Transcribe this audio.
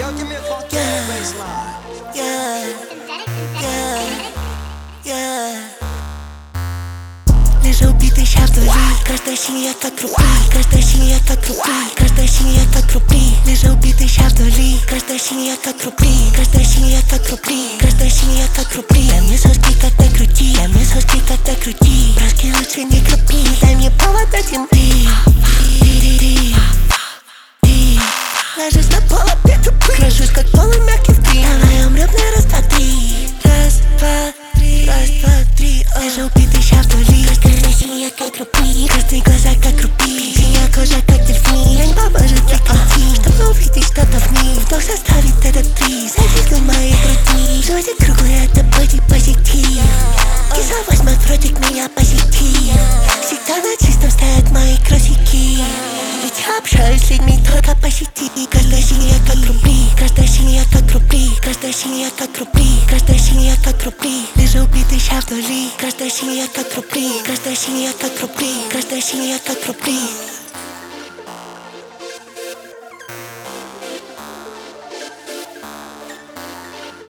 Лежа убитый ща вдали, каждая синяя как рубли, каждая синяя как рубли, каждая синяя как рубли. Лежа убитый ща вдали, каждая синяя как рубли, каждая синяя как рубли, каждая синяя как рубли. Дай мне соски как на груди, дай мне соски как на груди. Броски лучше не крупи, дай мне повод от земли. Ложусь на пол, опять тупый, крошусь как полумягкий в три. Давай умрем на раз, два, три. Раз, два, три, раз, два, три. Лежа убитый ща вдали, каждая синяя как рубли, каждые глаза как рубли, синяя кожа как дельфин. Лень поможет мне пойти, чтобы увидеть что-то в них. Вдох составит этот приз, завис на моей груди. Животик круглый, это бодипозитив. Кисловость мой ротик меня позитив. Всегда на чистом стоят мои кросики. Ведь я общаюсь с людьми только по сети. Каждая синяя как рубли, каждая синяя как рубли, каждая синяя как рубли, каждая синяя как рубли. Лежа убитый ща вдали, каждая синяя как рубли, каждая синяя как рубли, каждая синяя как рубли.